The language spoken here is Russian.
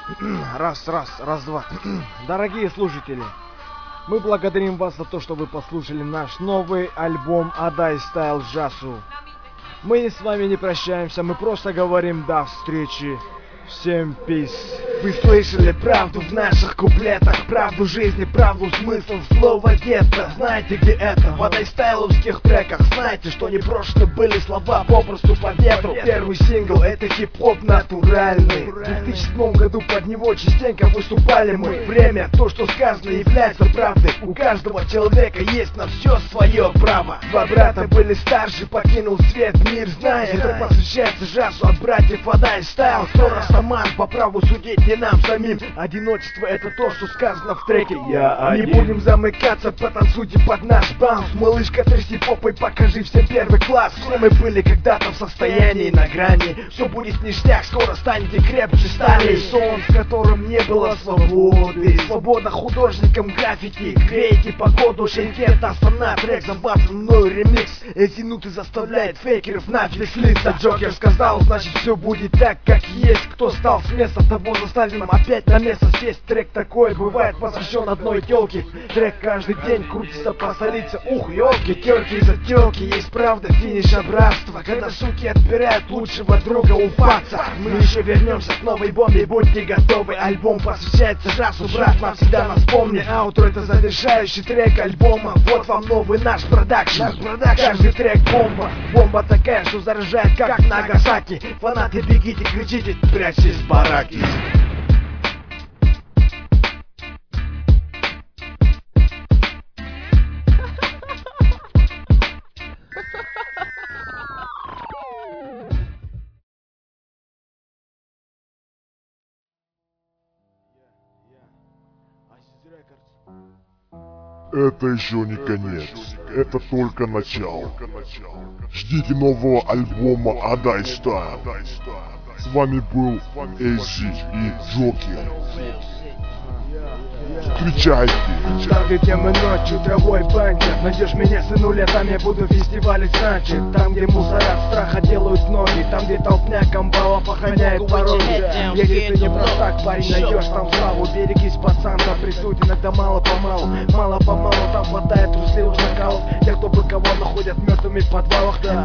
Раз, раз, раз, два. Дорогие слушатели, мы благодарим вас за то, что вы послушали наш новый альбом Адай Style Жасу. Мы с вами не прощаемся, мы просто говорим до встречи. Всем peace. Вы слышали правду в наших куплетах, правду жизни, правду смысл слова гетто. Знаете, где это? В адайстайловских треках. Знаете, что непрошены были слова попросту по ветру. Первый сингл — это хип-хоп натуральный. В 2007 году под него частенько выступали мы. Время, то, что сказано, является правдой. У каждого человека есть на все свое право. Два брата были старше, покинул свет, мир знает. Это посвящается жасу от братьев Адай Стайл. Кто растаман, по праву судить не нам самим. Одиночество — это то, что сказано в треке. Не будем замыкаться, потанцуйте под наш баунс. Малышка, тряси попой, покажи всем первый класс. Все мы были когда-то в состоянии на грани. Все будет ништяк, скоро станете крепче стали. Сон, в котором не было свободы. Свобода художникам граффити. Грейте погоду, Шенкет, Астана. Трек забацан мною ремикс. Эти нуты заставляет фейкеров нафиг слиться. Джокер сказал, значит все будет так, как есть. Кто стал с места, того заставим опять на место сесть. Трек такой бывает посвящен одной тёлке. Трек каждый день крутится по столице. Ух, ёлки, терки за тёлки. Есть правда, финиш рабства. Когда суки отбирают лучшего друга у факса. Мы еще вернемся к новой бомбе, будьте готовы. Альбом посвящается жасу, брат, навсегда нас помни. Аутро — это завершающий трек альбома. Вот вам новый наш продакшн. Каждый трек бомба. Бомба такая, что заражает как Нагасаки. Фанаты, бегите, кричите, прячьтесь в бараки. Это еще не конец, это только начало. Ждите нового альбома Адай Style. С вами был Эйзи и Джокер. Встречайте! Там, где мы ночью, травой банкет. Найдешь меня, сынуля, там я буду фестивалить, значит. Там, где мусора от страха делают ноги. Там, где толпняк амбалов охраняет пороги. Если ты не простак, парень, найдешь там славу. Берегись, пацан, там присуть иногда мало-помалу. Мало-помалу там хватает трусливых шакалов. Тех, кто быково находят мертвыми в подвалах.